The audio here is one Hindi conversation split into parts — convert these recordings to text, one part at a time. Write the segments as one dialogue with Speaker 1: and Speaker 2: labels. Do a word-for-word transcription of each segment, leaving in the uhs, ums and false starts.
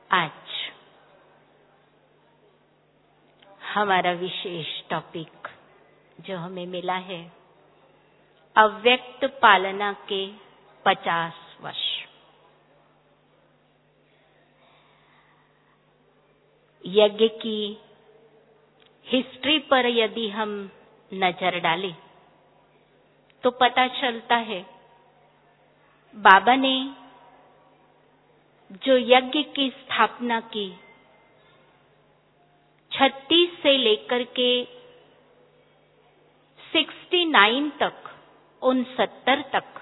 Speaker 1: आज हमारा विशेष टॉपिक जो हमें मिला है, अव्यक्त पालना के पचास वर्ष। यज्ञ की हिस्ट्री पर यदि हम नजर डालें तो पता चलता है बाबा ने जो यज्ञ की स्थापना की, छत्तीस से लेकर के उनहत्तर तक, उनसत्तर तक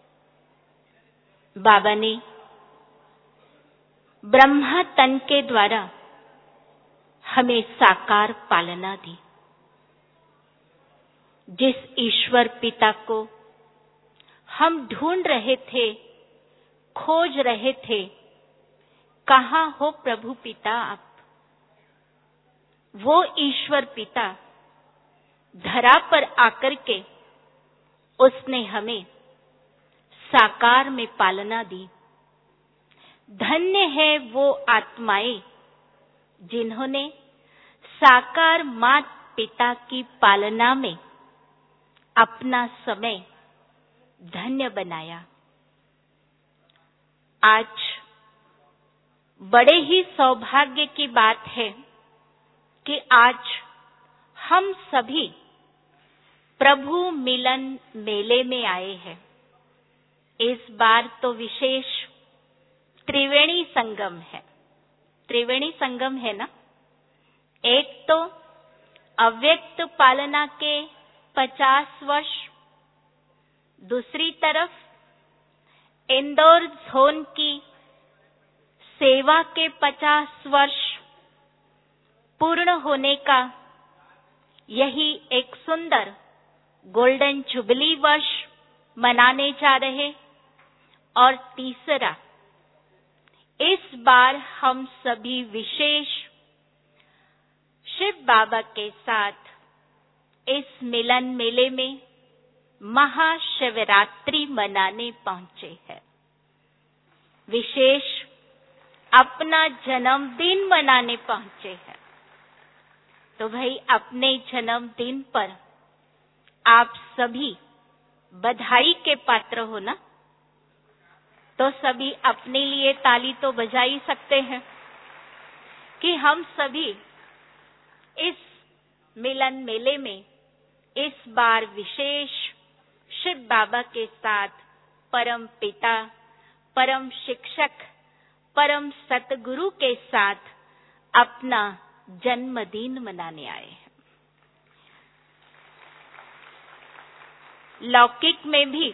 Speaker 1: बाबा ने ब्रह्मा तन के द्वारा हमें साकार पालना दी। जिस ईश्वर पिता को हम ढूंढ रहे थे, खोज रहे थे, कहाँ हो प्रभु पिता आप, वो ईश्वर पिता धरा पर आकर के उसने हमें साकार में पालना दी। धन्य है वो आत्माएं जिन्होंने साकार माता पिता की पालना में अपना समय धन्य बनाया। आज बड़े ही सौभाग्य की बात है कि आज हम सभी प्रभु मिलन मेले में आए हैं। इस बार तो विशेष त्रिवेणी संगम है। त्रिवेणी संगम है ना, एक तो अव्यक्त पालना के पचास वर्ष, दूसरी तरफ इंदौर जोन की सेवा के पचास वर्ष पूर्ण होने का यही एक सुंदर गोल्डन जुबली वर्ष मनाने जा रहे। और तीसरा, इस बार हम सभी विशेष शिव बाबा के साथ इस मिलन मेले में महाशिवरात्रि मनाने पहुंचे हैं। विशेष अपना जन्मदिन मनाने पहुंचे हैं। तो भाई, अपने जन्मदिन पर आप सभी बधाई के पात्र हो ना, तो सभी अपने लिए ताली तो बजा ही सकते हैं कि हम सभी इस मिलन मेले में इस बार विशेष शिव बाबा के साथ परम पिता, परम शिक्षक, परम सतगुरु के साथ अपना जन्मदिन मनाने आए हैं। लौकिक में भी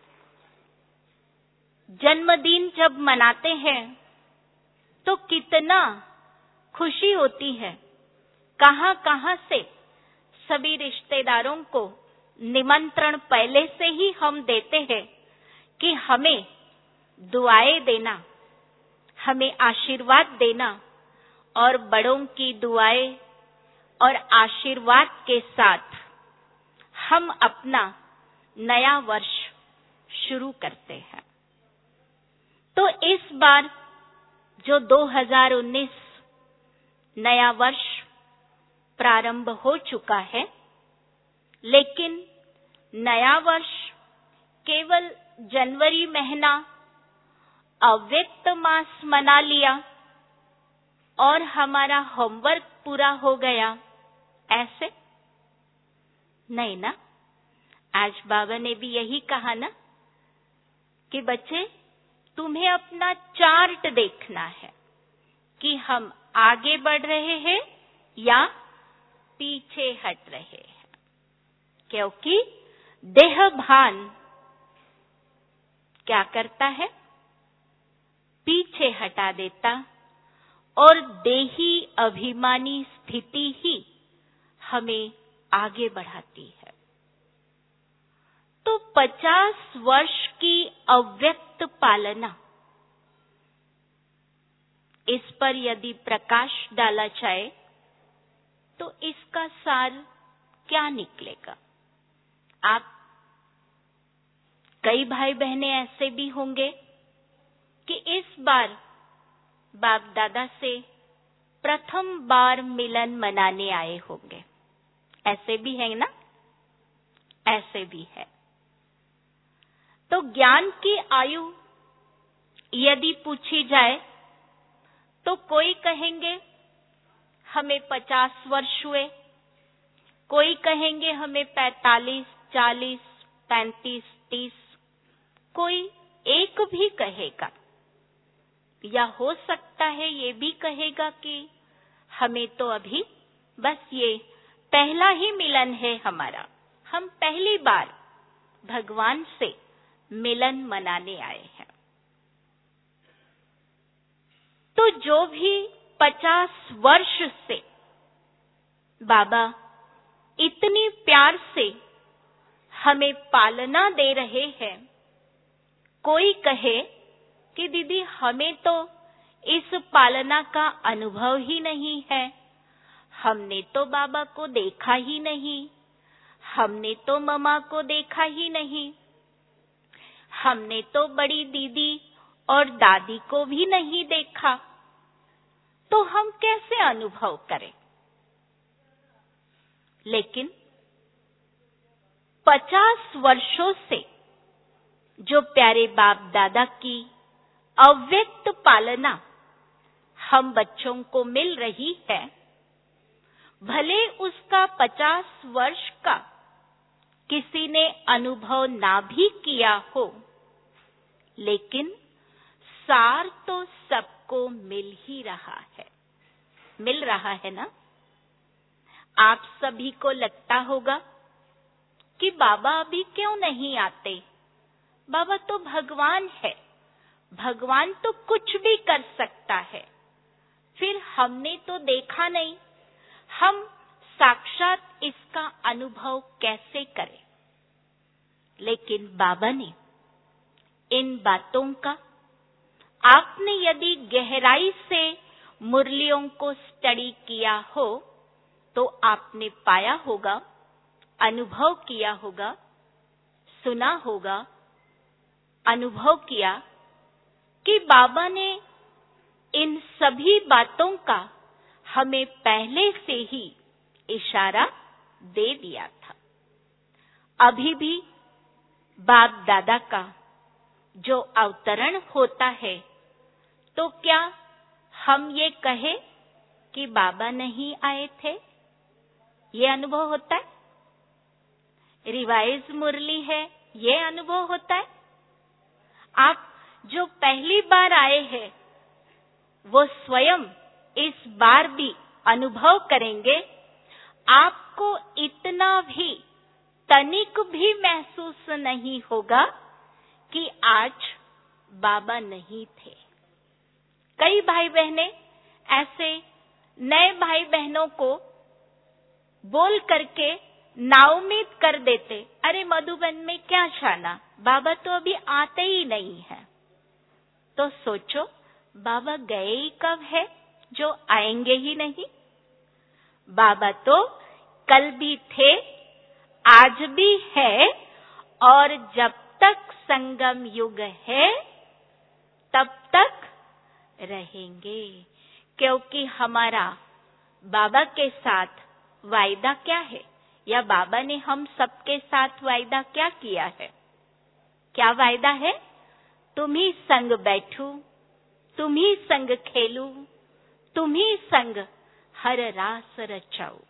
Speaker 1: जन्मदिन जब मनाते हैं तो कितना खुशी होती है। कहां कहां से सभी रिश्तेदारों को निमंत्रण पहले से ही हम देते हैं कि हमें दुआएं देना, हमें आशीर्वाद देना, और बड़ों की दुआएं और आशीर्वाद के साथ हम अपना नया वर्ष शुरू करते हैं। तो इस बार जो दो हज़ार उन्नीस नया वर्ष प्रारंभ हो चुका है, लेकिन नया वर्ष केवल जनवरी महीना अव्यक्त मास मना लिया और हमारा होमवर्क पूरा हो गया, ऐसे नहीं ना। आज बाबा ने भी यही कहा ना कि बच्चे, तुम्हें अपना चार्ट देखना है कि हम आगे बढ़ रहे हैं या पीछे हट रहे हैं, क्योंकि देह भान क्या करता है, पीछे हटा देता, और देही अभिमानी स्थिति ही हमें आगे बढ़ाती है। तो पचास वर्ष की अव्यक्त पालना, इस पर यदि प्रकाश डाला जाए तो इसका सार क्या निकलेगा। आप कई भाई बहनें ऐसे भी होंगे कि इस बार बाप दादा से प्रथम बार मिलन मनाने आए होंगे। ऐसे भी है ना, ऐसे भी है। तो ज्ञान की आयु यदि पूछी जाए तो कोई कहेंगे हमें पचास वर्ष हुए, कोई कहेंगे हमें पैतालीस, चालीस, पैंतीस, तीस, कोई एक भी कहेगा, या हो सकता है ये भी कहेगा कि हमें तो अभी बस ये पहला ही मिलन है हमारा, हम पहली बार भगवान से मिलन मनाने आए हैं। तो जो भी पचास वर्ष से बाबा इतनी प्यार से हमें पालना दे रहे हैं, कोई कहे कि दीदी हमें तो इस पालना का अनुभव ही नहीं है, हमने तो बाबा को देखा ही नहीं, हमने तो मम्मा को देखा ही नहीं, हमने तो बड़ी दीदी और दादी को भी नहीं देखा, तो हम कैसे अनुभव करें। लेकिन पचास वर्षों से जो प्यारे बाप दादा की अव्यक्त पालना हम बच्चों को मिल रही है, भले उसका पचास वर्ष का किसी ने अनुभव ना भी किया हो, लेकिन सार तो सबको मिल ही रहा है, मिल रहा है ना। आप सभी को लगता होगा कि बाबा अभी क्यों नहीं आते, बाबा तो भगवान है, भगवान तो कुछ भी कर सकता है, फिर हमने तो देखा नहीं, हम साक्षात इसका अनुभव कैसे करें। लेकिन बाबा ने इन बातों का आपने यदि गहराई से मुरलियों को स्टडी किया हो तो आपने पाया होगा, अनुभव किया होगा, सुना होगा, अनुभव किया कि बाबा ने इन सभी बातों का हमें पहले से ही इशारा दे दिया था। अभी भी बाप दादा का जो अवतरण होता है, तो क्या हम ये कहे कि बाबा नहीं आए थे? ये अनुभव होता है? रिवाइज मुरली है, ये अनुभव होता है? आप जो पहली बार आए हैं, वो स्वयं इस बार भी अनुभव करेंगे, आपको इतना भी तनिक भी महसूस नहीं होगा कि आज बाबा नहीं थे। कई भाई बहने ऐसे नए भाई बहनों को बोल करके नाउम्मीद कर देते, अरे मधुबन में क्या जाना, बाबा तो अभी आते ही नहीं है। तो सोचो, बाबा गए ही कब है जो आएंगे ही नहीं। बाबा तो कल भी थे, आज भी है, और जब तक संगम युग है तब तक रहेंगे, क्योंकि हमारा बाबा के साथ वायदा क्या है, या बाबा ने हम सबके साथ वायदा क्या किया है? क्या वायदा है? तुम ही संग बैठूं, तुम ही संग खेलूं, तुम ही संग हर रास रचाऊं।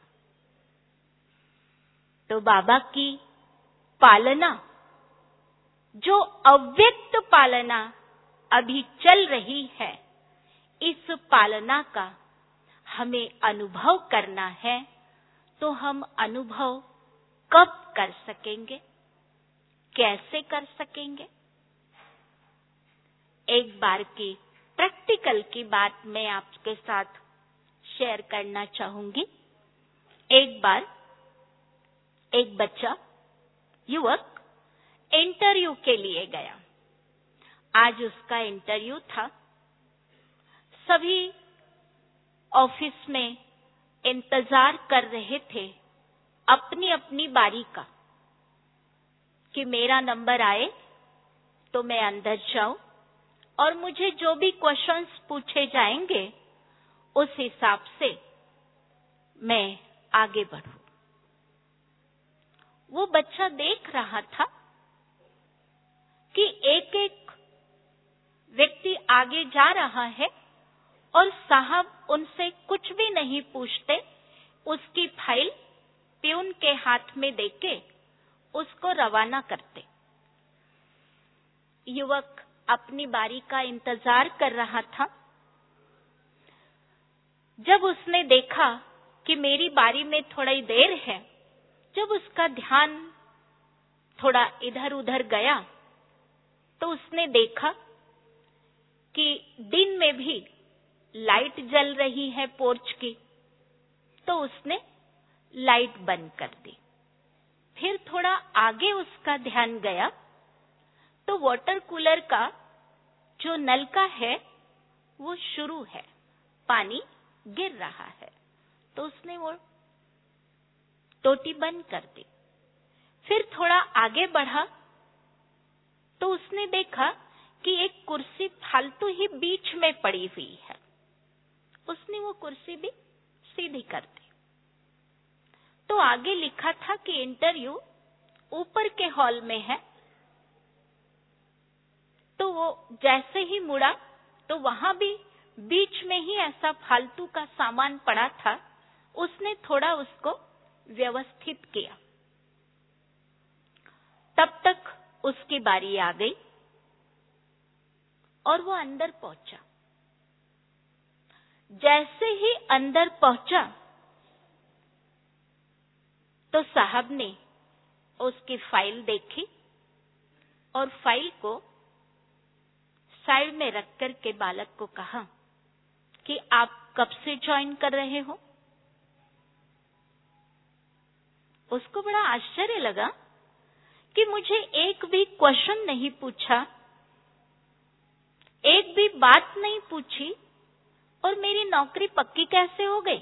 Speaker 1: तो बाबा की पालना, जो अव्यक्त पालना अभी चल रही है, इस पालना का हमें अनुभव करना है। तो हम अनुभव कब कर सकेंगे, कैसे कर सकेंगे? एक बार की प्रैक्टिकल की बात मैं आपके साथ शेयर करना चाहूंगी। एक बार एक बच्चा, युवक इंटरव्यू के लिए गया। आज उसका इंटरव्यू था। सभी ऑफिस में इंतजार कर रहे थे अपनी अपनी बारी का, कि मेरा नंबर आए तो मैं अंदर जाऊं, और मुझे जो भी क्वेश्चंस पूछे जाएंगे उस हिसाब से मैं आगे बढ़ूं। वो बच्चा देख रहा था कि एक एक व्यक्ति आगे जा रहा है और साहब उनसे कुछ भी नहीं पूछते, उसकी फाइल प्यून के हाथ में देके उसको रवाना करते। युवक अपनी बारी का इंतजार कर रहा था। जब उसने देखा कि मेरी बारी में थोड़ी देर है, जब उसका ध्यान थोड़ा इधर उधर गया तो उसने देखा कि दिन में भी लाइट जल रही है पोर्च की, तो उसने लाइट बंद कर दी। फिर थोड़ा आगे उसका ध्यान गया तो वाटर कूलर का जो नलका है वो शुरू है, पानी गिर रहा है, तो उसने वो टोटी बंद कर दी। फिर थोड़ा आगे बढ़ा तो उसने देखा कि एक कुर्सी फालतू ही बीच में पड़ी हुई है, उसने वो कुर्सी भी सीधी कर दी। तो आगे लिखा था कि इंटरव्यू ऊपर के हॉल में है। तो वो जैसे ही मुड़ा तो वहां भी बीच में ही ऐसा फालतू का सामान पड़ा था, उसने थोड़ा उसको व्यवस्थित किया। तब तक उसकी बारी आ गई और वो अंदर पहुंचा। जैसे ही अंदर पहुंचा तो साहब ने उसकी फाइल देखी और फाइल को साइड में रख कर के बालक को कहा कि आप कब से ज्वाइन कर रहे हो। उसको बड़ा आश्चर्य लगा कि मुझे एक भी क्वेश्चन नहीं पूछा, एक भी बात नहीं पूछी और मेरी नौकरी पक्की कैसे हो गई।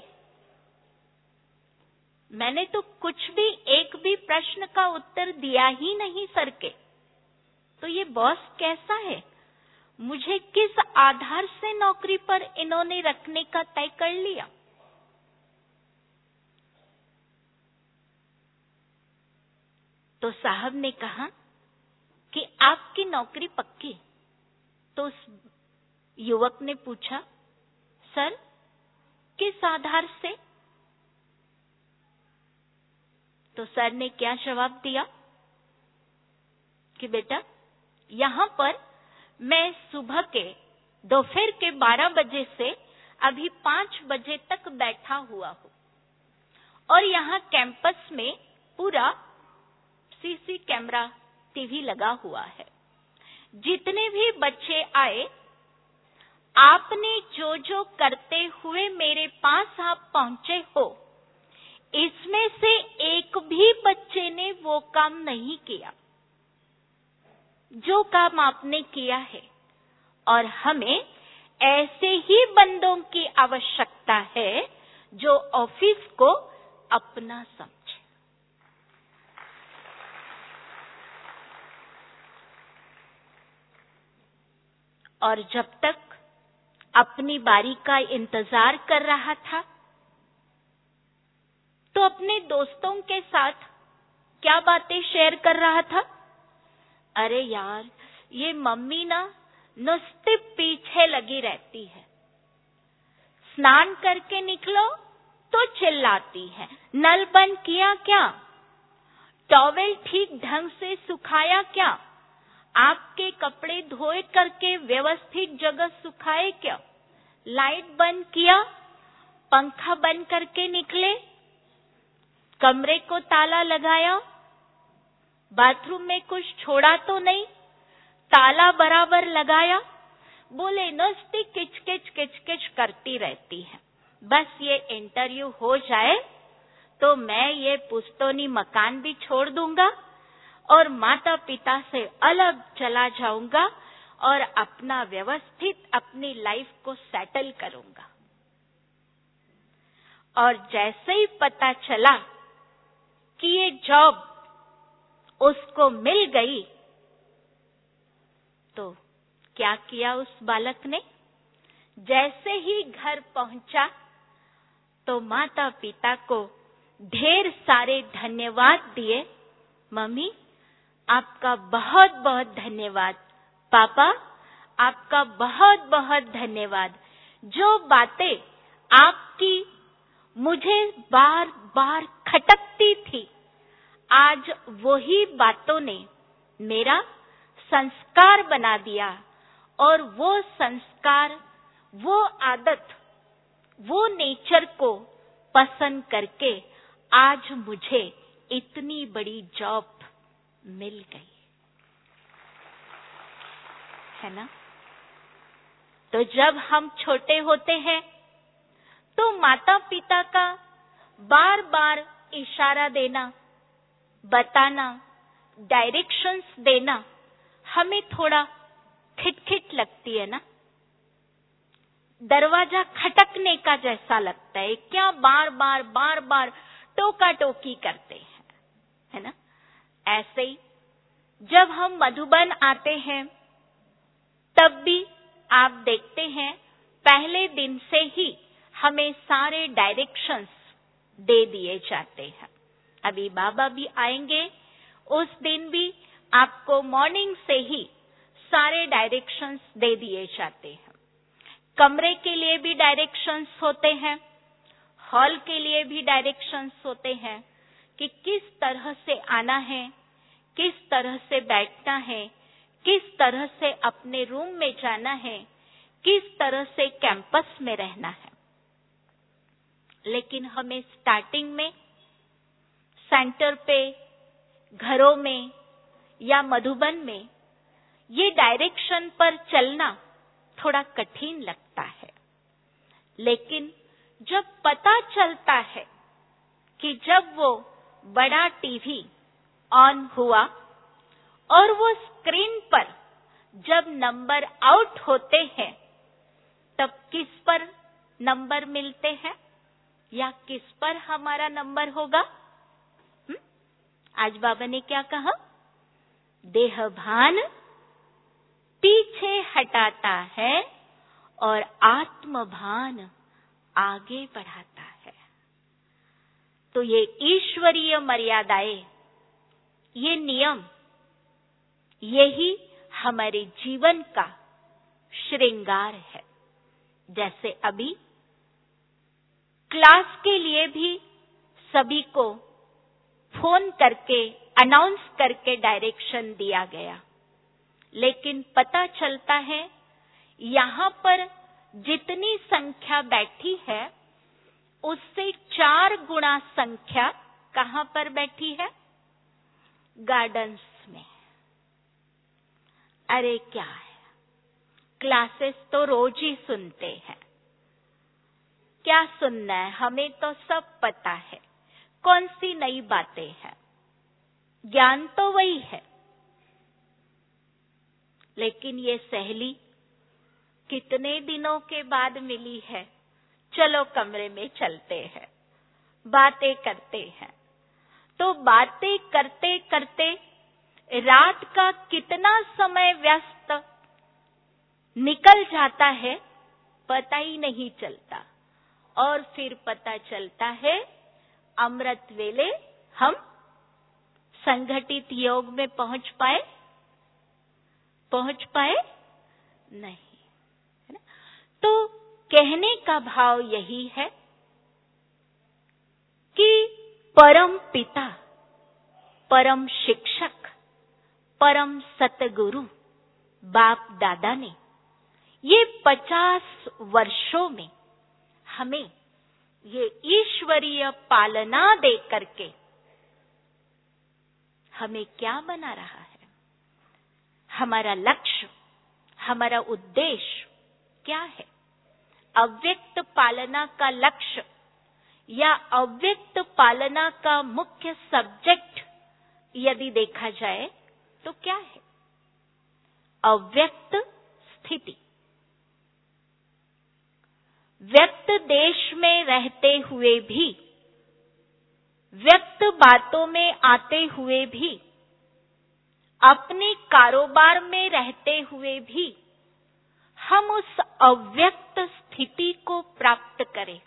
Speaker 1: मैंने तो कुछ भी एक भी प्रश्न का उत्तर दिया ही नहीं सर के, तो ये बॉस कैसा है, मुझे किस आधार से नौकरी पर इन्होंने रखने का तय कर लिया। तो साहब ने कहा कि आपकी नौकरी पक्की। तो उस युवक ने पूछा, सर किस आधार से। तो सर ने क्या जवाब दिया कि बेटा यहां पर मैं सुबह के दोपहर के बारह बजे से अभी पांच बजे तक बैठा हुआ हूं और यहाँ कैंपस में पूरा सीसी कैमरा टीवी लगा हुआ है। जितने भी बच्चे आए, आपने जो जो करते हुए मेरे पास आप पहुंचे हो, इसमें से एक भी बच्चे ने वो काम नहीं किया जो काम आपने किया है, और हमें ऐसे ही बंदों की आवश्यकता है जो ऑफिस को अपना समझे। और जब तक अपनी बारी का इंतजार कर रहा था तो अपने दोस्तों के साथ क्या बातें शेयर कर रहा था। अरे यार, ये मम्मी ना नुस्ते पीछे लगी रहती है, स्नान करके निकलो तो चिल्लाती है, नल बंद किया क्या, टॉवेल ठीक ढंग से सुखाया क्या, आपके कपड़े धोए करके व्यवस्थित जगह सुखाए क्या, लाइट बंद किया, पंखा बंद करके निकले, कमरे को ताला लगाया, बाथरूम में कुछ छोड़ा तो नहीं, ताला बराबर लगाया। बोले नस्ती किचकिच किचकिच करती रहती है। बस ये इंटरव्यू हो जाए तो मैं ये पुश्तैनी मकान भी छोड़ दूंगा और माता पिता से अलग चला जाऊंगा और अपना व्यवस्थित अपनी लाइफ को सेटल करूंगा। और जैसे ही पता चला कि ये जॉब उसको मिल गई तो क्या किया उस बालक ने? जैसे ही घर पहुंचा तो माता पिता को ढेर सारे धन्यवाद दिए। मम्मी, आपका बहुत बहुत धन्यवाद। पापा, आपका बहुत बहुत धन्यवाद। जो बातें आपकी मुझे बार बार खटकती थी, आज वही बातों ने मेरा संस्कार बना दिया, और वो संस्कार, वो आदत, वो नेचर को पसंद करके आज मुझे इतनी बड़ी जॉब मिल गई है ना। तो जब हम छोटे होते हैं तो माता पिता का बार बार इशारा देना, बताना, डायरेक्शंस देना हमें थोड़ा खिटखिट लगती है ना। दरवाजा खटकने का जैसा लगता है, क्या बार बार बार बार टोका टोकी करते हैं, है ना। ऐसे ही जब हम मधुबन आते हैं तब भी आप देखते हैं पहले दिन से ही हमें सारे डायरेक्शंस दे दिए जाते हैं। अभी बाबा भी आएंगे, उस दिन भी आपको मॉर्निंग से ही सारे डायरेक्शंस दे दिए जाते हैं। कमरे के लिए भी डायरेक्शंस होते हैं, हॉल के लिए भी डायरेक्शंस होते हैं कि किस तरह से आना है, किस तरह से बैठना है, किस तरह से अपने रूम में जाना है, किस तरह से कैंपस में रहना है। लेकिन हमें स्टार्टिंग में सेंटर पे, घरों में या मधुबन में ये डायरेक्शन पर चलना थोड़ा कठिन लगता है। लेकिन जब पता चलता है कि जब वो बड़ा टीवी ऑन हुआ और वो स्क्रीन पर जब नंबर आउट होते हैं, तब किस पर नंबर मिलते हैं या किस पर हमारा नंबर होगा? हुँ? आज बाबा ने क्या कहा? देह भान पीछे हटाता है और आत्म भान आगे बढ़ाता है। तो ये ईश्वरीय मर्यादाएं, ये नियम, यही हमारे जीवन का श्रृंगार है। जैसे अभी क्लास के लिए भी सभी को फोन करके अनाउंस करके डायरेक्शन दिया गया, लेकिन पता चलता है यहाँ पर जितनी संख्या बैठी है उससे चार गुना संख्या कहाँ पर बैठी है? गार्डन्स में। अरे क्या है, क्लासेस तो रोज ही सुनते हैं। क्या सुनना है, हमें तो सब पता है। कौन सी नई बातें हैं? ज्ञान तो वही है, लेकिन ये सहेली कितने दिनों के बाद मिली है। चलो कमरे में चलते हैं, बातें करते हैं। तो बातें करते करते रात का कितना समय व्यस्त निकल जाता है पता ही नहीं चलता, और फिर पता चलता है अमृत वेले हम संगठित योग में पहुंच पाए पहुंच पाए नहीं, है ना। तो कहने का भाव यही है कि परम पिता, परम शिक्षक, परम सतगुरु बाप दादा ने ये पचास वर्षों में हमें ये ईश्वरीय पालना दे करके हमें क्या बना रहा है? हमारा लक्ष्य, हमारा उद्देश्य क्या है? अव्यक्त पालना का लक्ष्य या अव्यक्त पालना का मुख्य सब्जेक्ट यदि देखा जाए तो क्या है? अव्यक्त स्थिति। व्यक्त देश में रहते हुए भी, व्यक्त बातों में आते हुए भी, अपने कारोबार में रहते हुए भी हम उस अव्यक्त स्थिति को प्राप्त करें?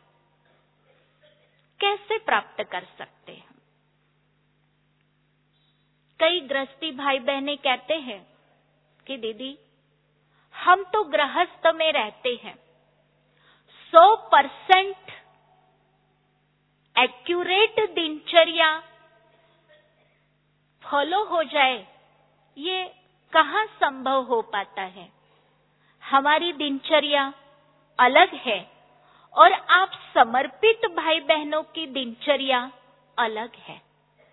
Speaker 1: कैसे प्राप्त कर सकते हैं? कई गृहस्थी भाई बहनें कहते हैं कि दीदी, हम तो गृहस्थ में रहते हैं, सौ परसेंट एक्यूरेट दिनचर्या फॉलो हो जाए, ये कहाँ संभव हो पाता है? हमारी दिनचर्या अलग है और आप समर्पित भाई बहनों की दिनचर्या अलग है।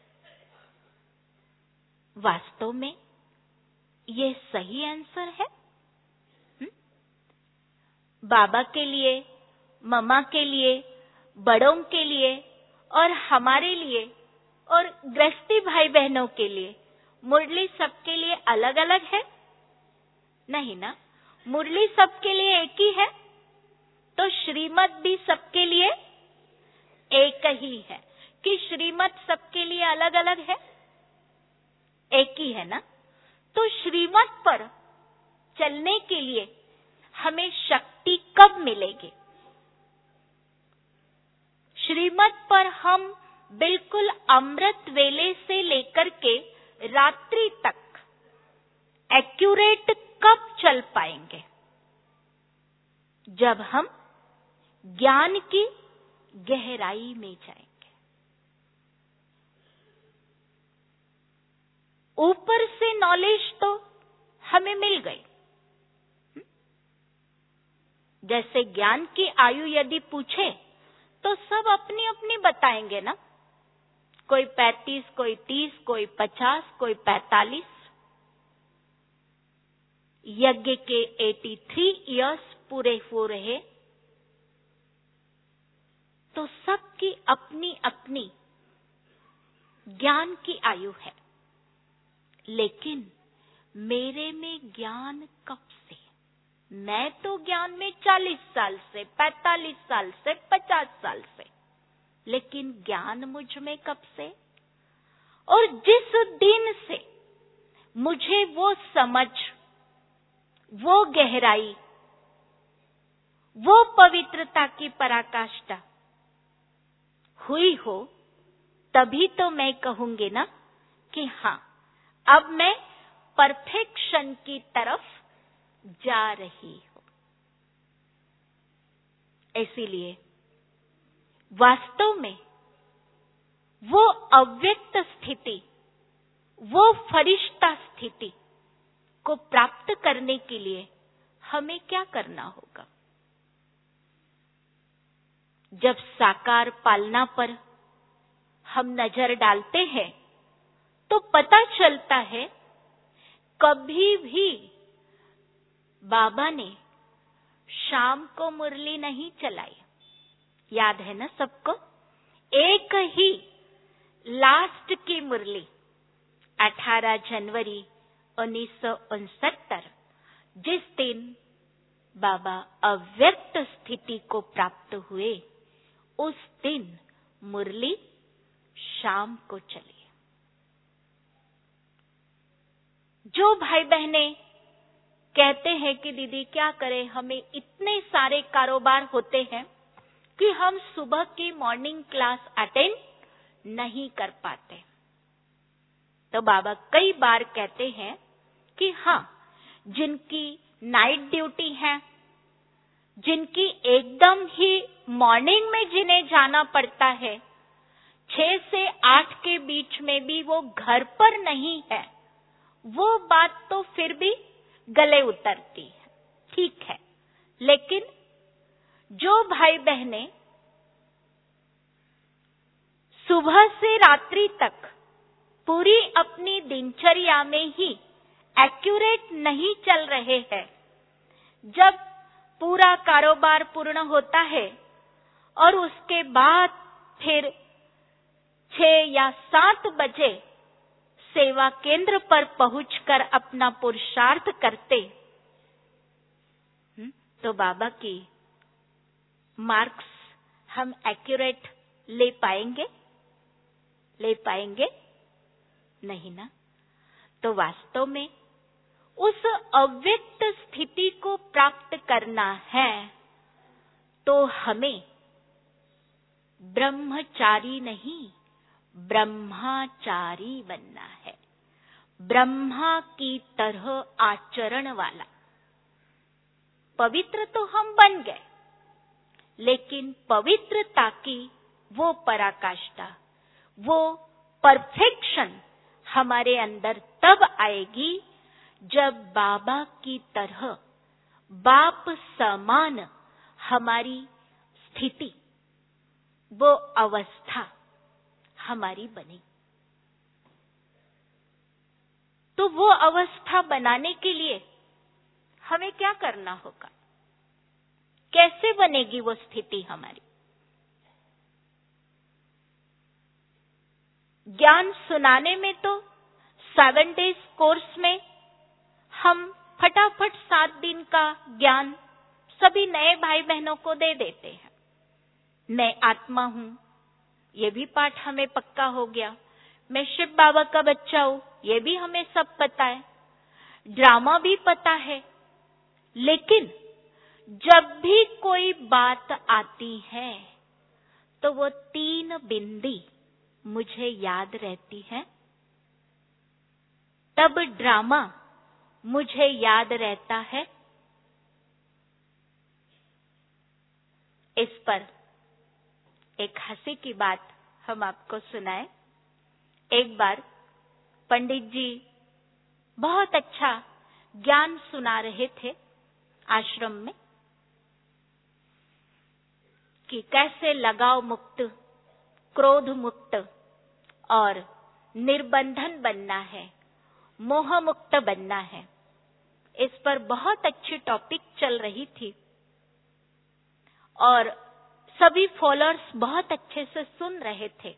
Speaker 1: वास्तव में ये सही आंसर है? हुँ? बाबा के लिए, मम्मा के लिए, बड़ों के लिए और हमारे लिए और गृहस्थी भाई बहनों के लिए मुरली सबके लिए अलग अलग है? नहीं ना, मुरली सबके लिए एक ही है, तो श्रीमत भी सबके लिए एक ही है। कि श्रीमत सबके लिए अलग अलग है? एक ही है ना। तो श्रीमत पर चलने के लिए हमें शक्ति कब मिलेगी? श्रीमत पर हम बिल्कुल अमृत वेले से लेकर के रात्रि तक एक्यूरेट कब चल पाएंगे? जब हम ज्ञान की गहराई में जाएंगे। ऊपर से नॉलेज तो हमें मिल गई, जैसे ज्ञान की आयु यदि पूछे तो सब अपनी अपनी बताएंगे ना। कोई पैंतीस, कोई तीस, कोई पचास, कोई पैंतालीस। यज्ञ के तिरासी इयर्स पूरे हो रहे, तो सबकी अपनी अपनी ज्ञान की आयु है। लेकिन मेरे में ज्ञान कब से? मैं तो ज्ञान में चालीस साल से, पैंतालीस साल से, पचास साल से, लेकिन ज्ञान मुझ में कब से? और जिस दिन से मुझे वो समझ, वो गहराई, वो पवित्रता की पराकाष्ठा हुई हो, तभी तो मैं कहूंगी ना कि हाँ, अब मैं परफेक्शन की तरफ जा रही हूं। इसीलिए वास्तव में वो अव्यक्त स्थिति, वो फरिश्ता स्थिति को प्राप्त करने के लिए हमें क्या करना होगा? जब साकार पालना पर हम नजर डालते हैं तो पता चलता है कभी भी बाबा ने शाम को मुरली नहीं चलाई। याद है ना सबको? एक ही लास्ट की मुरली अठारह जनवरी उन्नीस सौ उनसत्तर, जिस दिन बाबा अव्यक्त स्थिति को प्राप्त हुए, उस दिन मुरली शाम को चली। जो भाई बहनें कहते हैं कि दीदी क्या करें, हमें इतने सारे कारोबार होते हैं कि हम सुबह की मॉर्निंग क्लास अटेंड नहीं कर पाते, तो बाबा कई बार कहते हैं कि हाँ, जिनकी नाइट ड्यूटी है, जिनकी एकदम ही मॉर्निंग में जिन्हें जाना पड़ता है, छह से आठ के बीच में भी वो घर पर नहीं है, वो बात तो फिर भी गले उतरती है, ठीक है। लेकिन जो भाई बहनें सुबह से रात्रि तक पूरी अपनी दिनचर्या में ही एक्यूरेट नहीं चल रहे हैं, जब पूरा कारोबार पूर्ण होता है और उसके बाद फिर छह या सात बजे सेवा केंद्र पर पहुंचकर अपना पुरुषार्थ करते, तो बाबा की मार्क्स हम एक्यूरेट ले पाएंगे? ले पाएंगे नहीं ना। तो वास्तव में उस अव्यक्त स्थिति को प्राप्त करना है तो हमें ब्रह्मचारी नहीं, ब्रह्माचारी बनना है। ब्रह्मा की तरह आचरण वाला। पवित्र तो हम बन गए, लेकिन पवित्रता की वो पराकाष्ठा, वो परफेक्शन हमारे अंदर तब आएगी जब बाबा की तरह बाप समान हमारी स्थिति, वो अवस्था हमारी बनी। तो वो अवस्था बनाने के लिए हमें क्या करना होगा? कैसे बनेगी वो स्थिति हमारी? ज्ञान सुनाने में तो सेवन डेज कोर्स में हम फटाफट सात दिन का ज्ञान सभी नए भाई बहनों को दे देते हैं। मैं आत्मा हूं, ये भी पाठ हमें पक्का हो गया। मैं शिव बाबा का बच्चा हूं, ये भी हमें सब पता है। ड्रामा भी पता है। लेकिन जब भी कोई बात आती है तो वो तीन बिंदी मुझे याद रहती है, तब ड्रामा मुझे याद रहता है। इस पर एक हंसी की बात हम आपको सुनाए। एक बार पंडित जी बहुत अच्छा ज्ञान सुना रहे थे आश्रम में कि कैसे लगाव मुक्त, क्रोध मुक्त और निर्बंधन बनना है, मोह मुक्त बनना है। इस पर बहुत अच्छी टॉपिक चल रही थी और सभी फॉलोअर्स बहुत अच्छे से सुन रहे थे।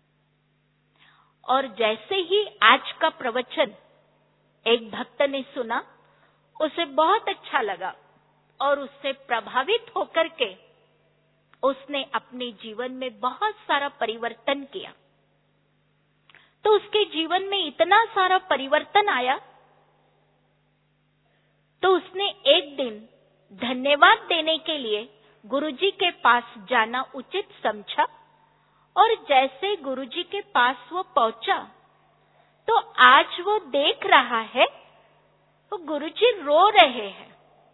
Speaker 1: और जैसे ही आज का प्रवचन एक भक्त ने सुना, उसे बहुत अच्छा लगा और उससे प्रभावित होकर के उसने अपने जीवन में बहुत सारा परिवर्तन किया। तो उसके जीवन में इतना सारा परिवर्तन आया तो उसने एक दिन धन्यवाद देने के लिए गुरुजी के पास जाना उचित समझा। और जैसे गुरुजी के पास वो पहुंचा तो आज वो देख रहा है वो गुरुजी रो रहे हैं।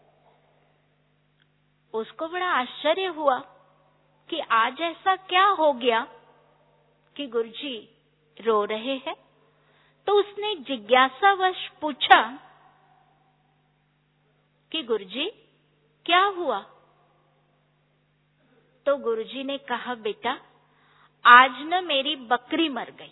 Speaker 1: उसको बड़ा आश्चर्य हुआ कि आज ऐसा क्या हो गया कि गुरुजी रो रहे हैं। तो उसने जिज्ञासावश पूछा कि गुरुजी क्या हुआ? तो गुरुजी ने कहा, बेटा आज न मेरी बकरी मर गई।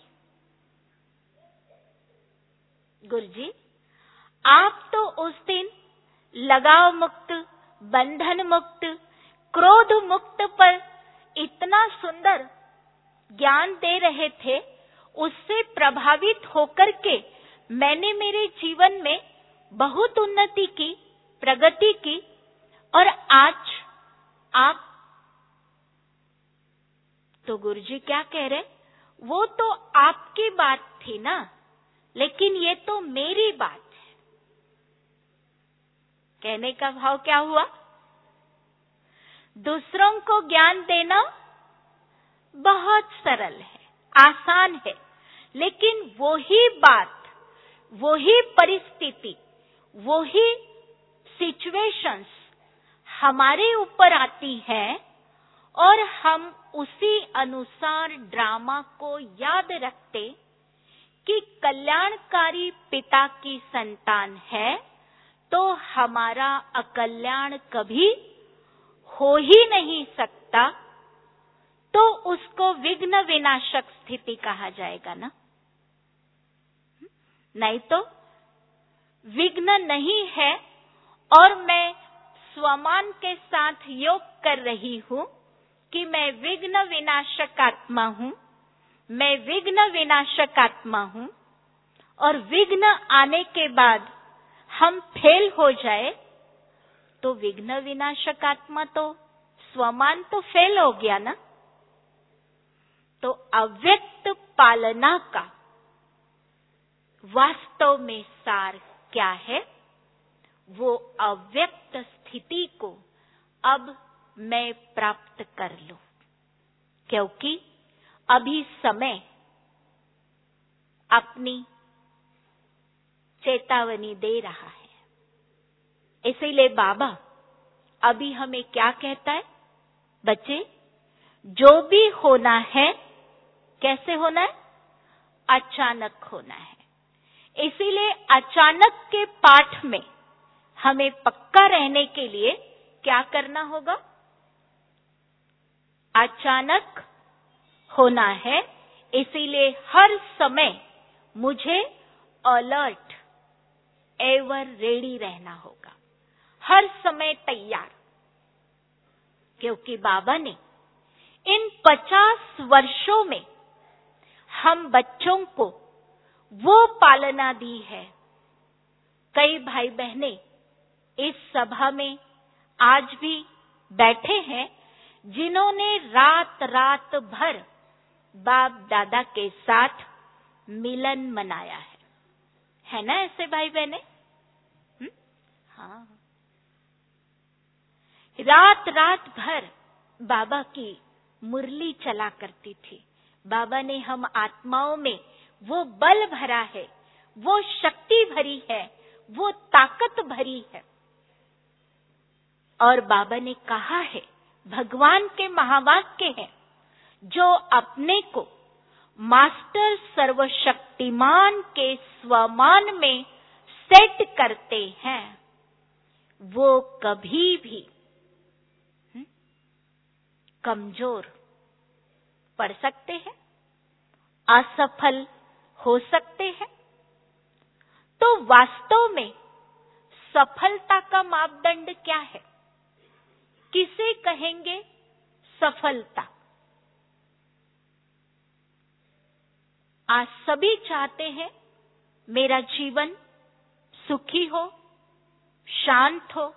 Speaker 1: गुरुजी आप तो उस दिन लगाव मुक्त, बंधन मुक्त, क्रोध मुक्त पर इतना सुंदर ज्ञान दे रहे थे, उससे प्रभावित होकर के मैंने मेरे जीवन में बहुत उन्नति की, प्रगति की। और आज आप तो गुरुजी क्या कह रहे? वो तो आपकी बात थी ना, लेकिन ये तो मेरी बात है। कहने का भाव क्या हुआ? दूसरों को ज्ञान देना बहुत सरल है, आसान है, लेकिन वही बात, वही परिस्थिति, वही सिचुएशंस हमारे ऊपर आती है और हम उसी अनुसार ड्रामा को याद रखते कि कल्याणकारी पिता की संतान है तो हमारा अकल्याण कभी हो ही नहीं सकता, तो उसको विघ्न विनाशक स्थिति कहा जाएगा ना। नहीं तो विघ्न नहीं है और मैं स्वमान के साथ योग कर रही हूं कि मैं विघ्न विनाशक आत्मा हूं, मैं विघ्न विनाशक आत्मा हूं, और विघ्न आने के बाद हम फेल हो जाए तो विघ्न विनाशक आत्मा तो स्वमान तो फेल हो गया ना। तो अव्यक्त पालना का वास्तव में सार क्या है? वो अव्यक्त स्थिति को अब मैं प्राप्त कर लूं, क्योंकि अभी समय अपनी चेतावनी दे रहा है। इसीलिए बाबा अभी हमें क्या कहता है, बच्चे जो भी होना है कैसे होना है, अचानक होना है। इसीलिए अचानक के पाठ में हमें पक्का रहने के लिए क्या करना होगा, अचानक होना है। इसीलिए हर समय मुझे अलर्ट एवर रेडी रहना होगा, हर समय तैयार, क्योंकि बाबा ने इन पचास वर्षों में हम बच्चों को वो पालना दी है। कई भाई बहने इस सभा में आज भी बैठे हैं जिन्होंने रात रात भर बाप दादा के साथ मिलन मनाया है, है ना ऐसे भाई बहने? हाँ, रात रात भर बाबा की मुरली चला करती थी। बाबा ने हम आत्माओं में वो बल भरा है, वो शक्ति भरी है, वो ताकत भरी है। और बाबा ने कहा है, भगवान के महावाक्य हैं, जो अपने को मास्टर सर्वशक्तिमान के स्वमान में सेट करते हैं, वो कभी भी कमजोर पड़ सकते हैं, असफल हो सकते हैं। तो वास्तव में सफलता का मापदंड क्या है? किसे कहेंगे सफलता? आज सभी चाहते हैं मेरा जीवन सुखी हो, शांत हो,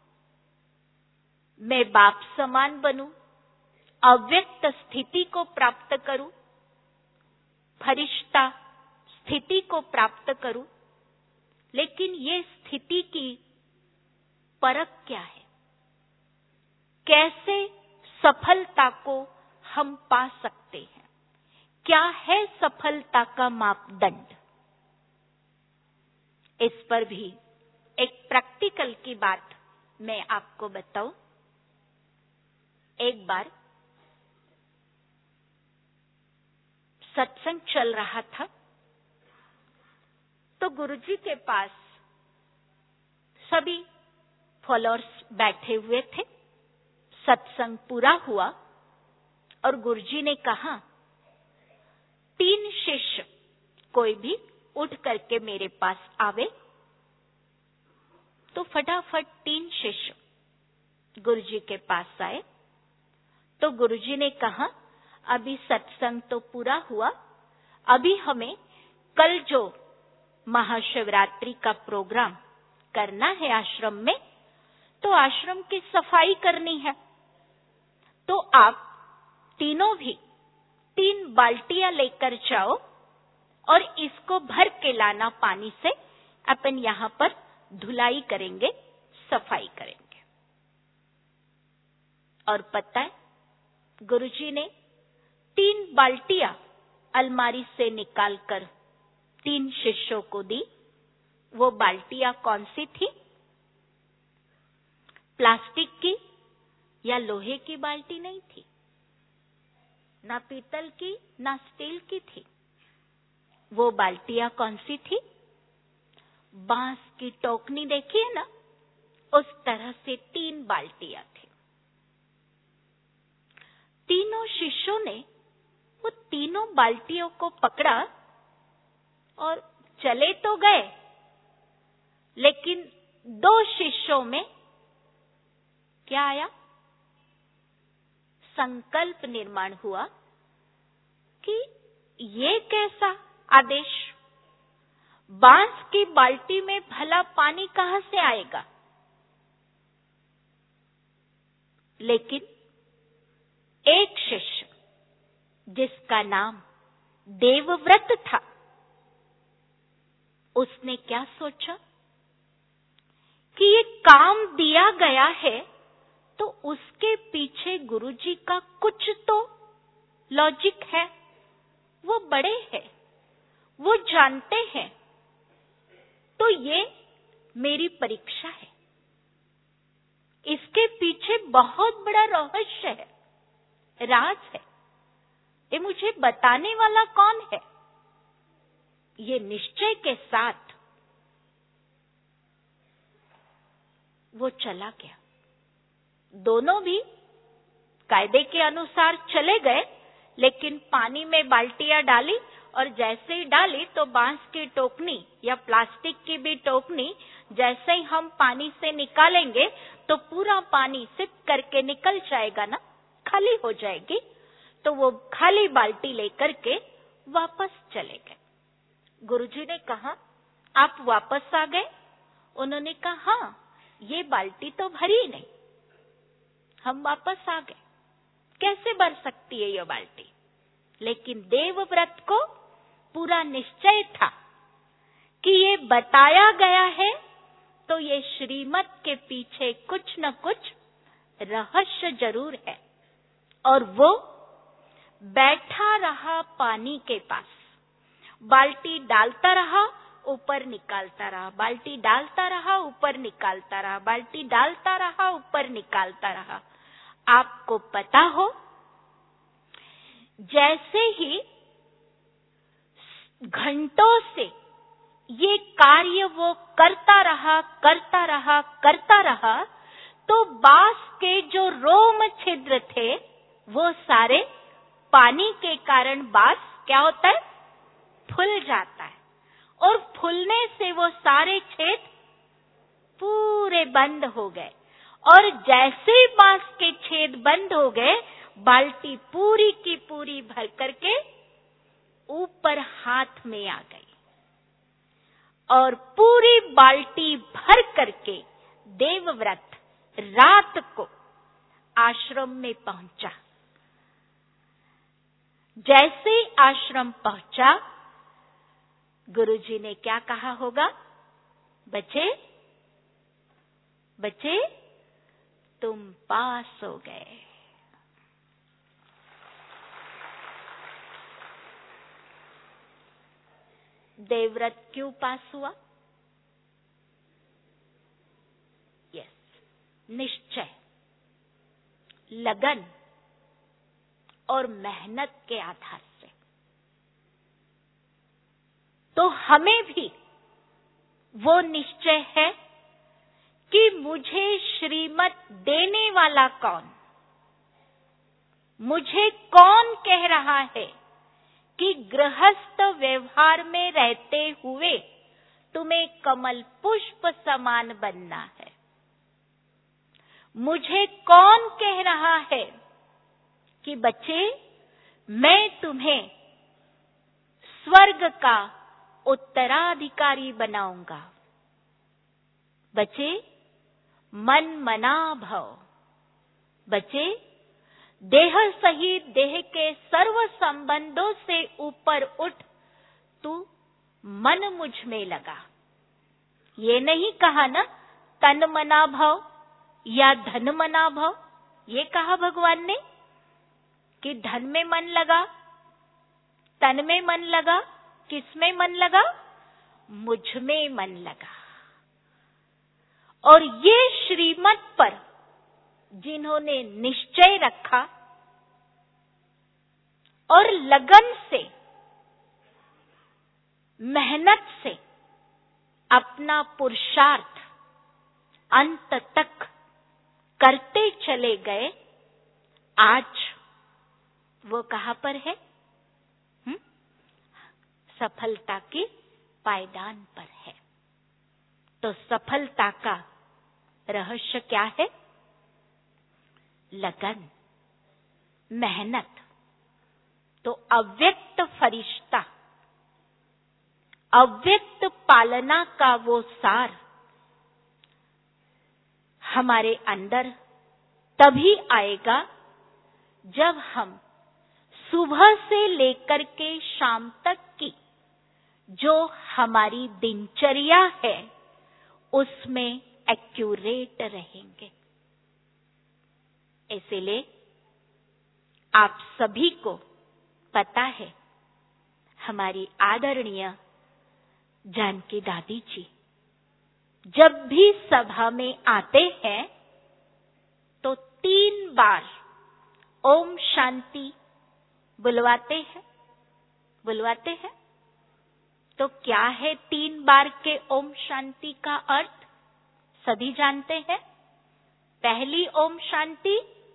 Speaker 1: मैं बाप समान बनूं, अव्यक्त स्थिति को प्राप्त करूं, फरिश्ता स्थिति को प्राप्त करूं। लेकिन ये स्थिति की परख क्या है? कैसे सफलता को हम पा सकते हैं? क्या है सफलता का मापदंड? इस पर भी एक प्रैक्टिकल की बात मैं आपको बताऊं। एक बार सत्संग चल रहा था, तो गुरुजी के पास सभी फॉलोअर्स बैठे हुए थे। सत्संग पूरा हुआ और गुरुजी ने कहा, तीन शिष्य कोई भी उठ करके मेरे पास आवे। तो फटाफट तीन शिष्य गुरुजी के पास आए। तो गुरुजी ने कहा, अभी सत्संग तो पूरा हुआ, अभी हमें कल जो महाशिवरात्रि का प्रोग्राम करना है आश्रम में, तो आश्रम की सफाई करनी है। तो आप तीनों भी तीन बाल्टियां लेकर जाओ और इसको भर के लाना पानी से, अपन यहां पर धुलाई करेंगे, सफाई करेंगे। और पता है, गुरुजी ने तीन बाल्टियां अलमारी से निकालकर तीन शिष्यों को दी। वो बाल्टियां कौन सी थी? प्लास्टिक की या लोहे की बाल्टी नहीं थी, ना पीतल की ना स्टील की थी। वो बाल्टियां कौन सी थी? बांस की टोकनी देखी है ना, उस तरह से तीन बाल्टियां थी। तीनों शिष्यों ने वो तीनों बाल्टियों को पकड़ा और चले तो गए, लेकिन दो शिष्यों में क्या आया? संकल्प निर्माण हुआ कि ये कैसा आदेश, बांस की बाल्टी में भला पानी कहां से आएगा? लेकिन एक शिष्य, जिसका नाम देवव्रत था, उसने क्या सोचा कि ये काम दिया गया है तो उसके पीछे गुरुजी का कुछ तो लॉजिक है, वो बड़े हैं, वो जानते हैं। तो ये मेरी परीक्षा है, इसके पीछे बहुत बड़ा रहस्य है, राज है। ये मुझे बताने वाला कौन है? ये निश्चय के साथ वो चला गया। दोनों भी कायदे के अनुसार चले गए, लेकिन पानी में बाल्टियां डाली और जैसे ही डाली तो बांस की टोकनी या प्लास्टिक की भी टोकनी जैसे ही हम पानी से निकालेंगे तो पूरा पानी सिप करके निकल जाएगा ना, खाली हो जाएगी। तो वो खाली बाल्टी लेकर के वापस चले गए। गुरुजी ने कहा, आप वापस आ गए? उन्होंने कहा, हाँ, ये बाल्टी तो भरी नहीं। हम वापस आ गए। कैसे भर सकती है ये बाल्टी? लेकिन देवव्रत को पूरा निश्चय था कि ये बताया गया है तो ये श्रीमत के पीछे कुछ न कुछ रहस्य जरूर है। और वो बैठा रहा पानी के पास, बाल्टी डालता रहा, ऊपर निकालता रहा, बाल्टी डालता रहा, ऊपर निकालता रहा, बाल्टी डालता रहा, ऊपर निकालता रहा। आपको पता हो, जैसे ही घंटों से ये कार्य वो करता रहा करता रहा करता रहा तो बांस के जो रोम छिद्र थे वो सारे पानी के कारण बांस क्या होता है, फूल जाता है। और फूलने से वो सारे छेद पूरे बंद हो गए। और जैसे ही बांस के छेद बंद हो गए, बाल्टी पूरी की पूरी भर करके ऊपर हाथ में आ गई। और पूरी बाल्टी भर करके देवव्रत रात को आश्रम में पहुंचा। जैसे ही आश्रम पहुंचा, गुरुजी ने क्या कहा होगा? बच्चे बच्चे तुम पास हो गए। देवव्रत क्यों पास हुआ? यस, निश्चय, लगन और मेहनत के आधार से। तो हमें भी वो निश्चय है कि मुझे श्रीमत देने वाला कौन, मुझे कौन कह रहा है कि गृहस्थ व्यवहार में रहते हुए तुम्हें कमल पुष्प समान बनना है। मुझे कौन कह रहा है कि बच्चे मैं तुम्हें स्वर्ग का उत्तराधिकारी बनाऊंगा। बच्चे मन मना भव। बच्चे देह सहित देह के सर्व संबंधों से ऊपर उठ, तू मन मुझ में लगा। ये नहीं कहा ना तन मना भव या धन मना भव, ये कहा भगवान ने कि धन में मन लगा, तन में मन लगा, किस में मन लगा? मुझ में मन लगा। और ये श्रीमत पर जिन्होंने निश्चय रखा और लगन से, मेहनत से अपना पुरुषार्थ अंत तक करते चले गए, आज वो कहां पर है? हुँ? सफलता के पायदान पर है। तो सफलता का रहस्य क्या है? लगन, मेहनत। तो अव्यक्त फरिश्ता, अव्यक्त पालना का वो सार हमारे अंदर तभी आएगा जब हम सुबह से लेकर के शाम तक की जो हमारी दिनचर्या है उसमें एक्यूरेट रहेंगे। इसीलिए आप सभी को पता है, हमारी आदरणीय जानकी दादी जी जब भी सभा में आते हैं तो तीन बार ओम शांति बुलवाते हैं बुलवाते हैं तो क्या है तीन बार के ओम शांति का अर्थ? सभी जानते हैं। पहली ओम शांति,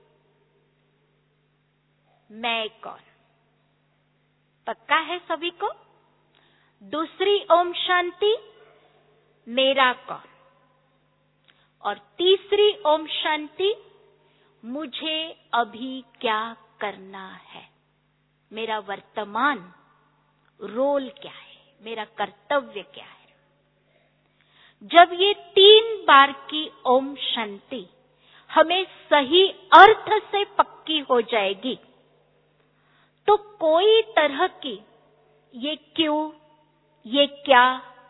Speaker 1: मैं कौन, पक्का है सभी को। दूसरी ओम शांति, मेरा कौन। और तीसरी ओम शांति, मुझे अभी क्या करना है, मेरा वर्तमान रोल क्या है, मेरा कर्तव्य क्या है। जब ये तीन बार की ओम शांति हमें सही अर्थ से पक्की हो जाएगी तो कोई तरह की ये क्यों, ये क्या,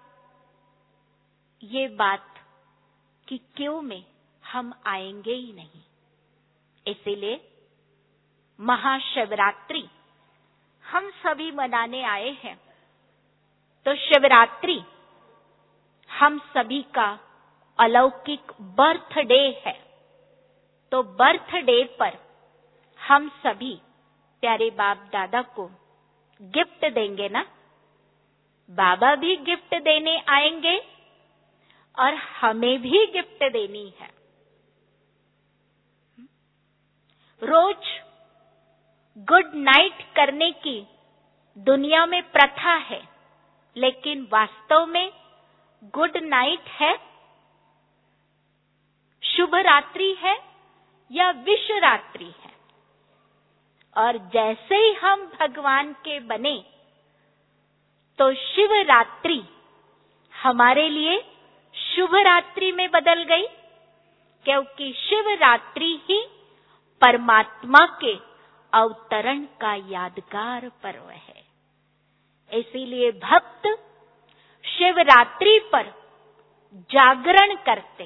Speaker 1: ये बात कि क्यों में हम आएंगे ही नहीं। इसीलिए महाशिवरात्रि हम सभी मनाने आए हैं। तो शिवरात्रि हम सभी का अलौकिक बर्थडे है। तो बर्थडे पर हम सभी प्यारे बाप दादा को गिफ्ट देंगे ना। बाबा भी गिफ्ट देने आएंगे और हमें भी गिफ्ट देनी है। रोज गुड नाइट करने की दुनिया में प्रथा है, लेकिन वास्तव में गुड नाइट है, शुभ रात्रि है या विष रात्रि है। और जैसे ही हम भगवान के बने तो शिवरात्रि हमारे लिए शुभ रात्रि में बदल गई, क्योंकि शिवरात्रि ही परमात्मा के अवतरण का यादगार पर्व है। इसीलिए भक्त शिवरात्रि पर जागरण करते।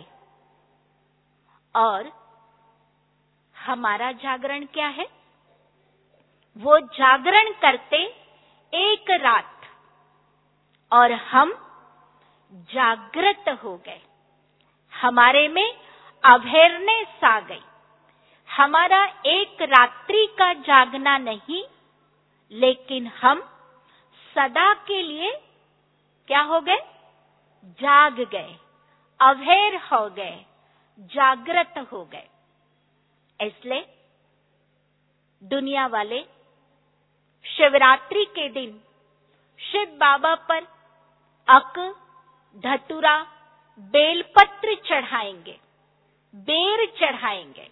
Speaker 1: और हमारा जागरण क्या है? वो जागरण करते एक रात और हम जागृत हो गए। हमारे में अवेयरनेस आ गई। हमारा एक रात्रि का जागना नहीं, लेकिन हम सदा के लिए क्या हो गए? जाग गए, अवेयर हो गए, जागृत हो गए। इसलिए दुनिया वाले शिवरात्रि के दिन शिव बाबा पर अक, धतूरा, बेलपत्र चढ़ाएंगे, बेर चढ़ाएंगे।